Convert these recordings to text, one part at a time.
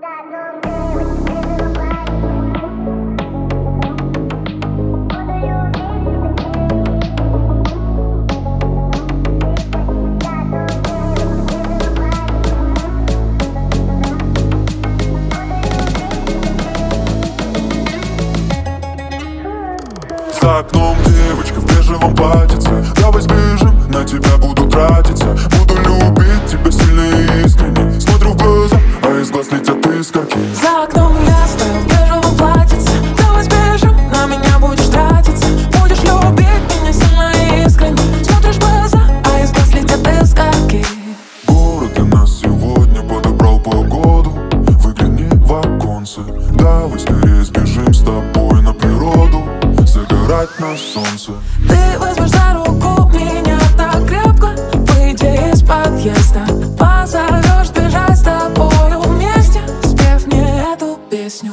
За окном девочка в бежевом платьице. Давай сбежим, на тебя буду тратиться. Буду любить тебя сильно и искренне. Смотрю в глаза, а из глаз летят искорки. За окном я стою в бежевом платьице. Давай сбежим, на меня будешь тратиться. Будешь любить меня сильно и искренне. Смотришь в глаза, а из глаз летят искорки. Город для нас сегодня подобрал погоду. Выгляни в оконце. Давай скорее сбежим с тобой на природу. Загорать на солнце. Ты возьмешь за руку меня так крепко. Выйди из подъезда, позовешь бежать с тобою вместе, спев мне эту песню.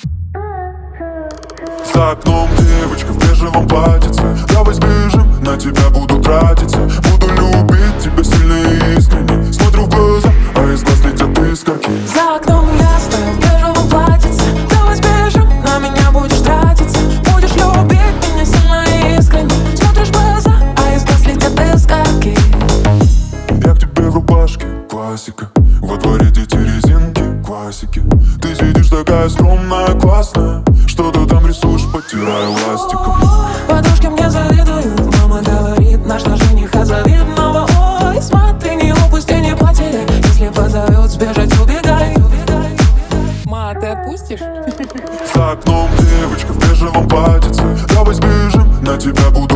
За окном девочка в бежевом платьице. Давай сбежим, на тебя буду тратиться. Буду любить тебя сильно и искренне. Смотрю в глаза, а из глаз летят искорки. За окном я стою в бежевом платьице. Давай сбежим, на меня будешь тратиться. Будешь любить меня сильно и искренне. Смотришь в глаза, а из глаз летят искорки. Я к тебе в рубашке, классика. Во дворе дети резинки, классики. Ты сидишь такая скромная, классная. Что ты там рисуешь, потирая ластиком. Подружки мне завидуют. Мама говорит, наш жениха завидного. Ой, смотри, не упусти, не потери. Если позовет, сбежать, убегай. Ма, ты отпустишь? За окном девочка в бежевом платьице. Давай сбежим, на тебя буду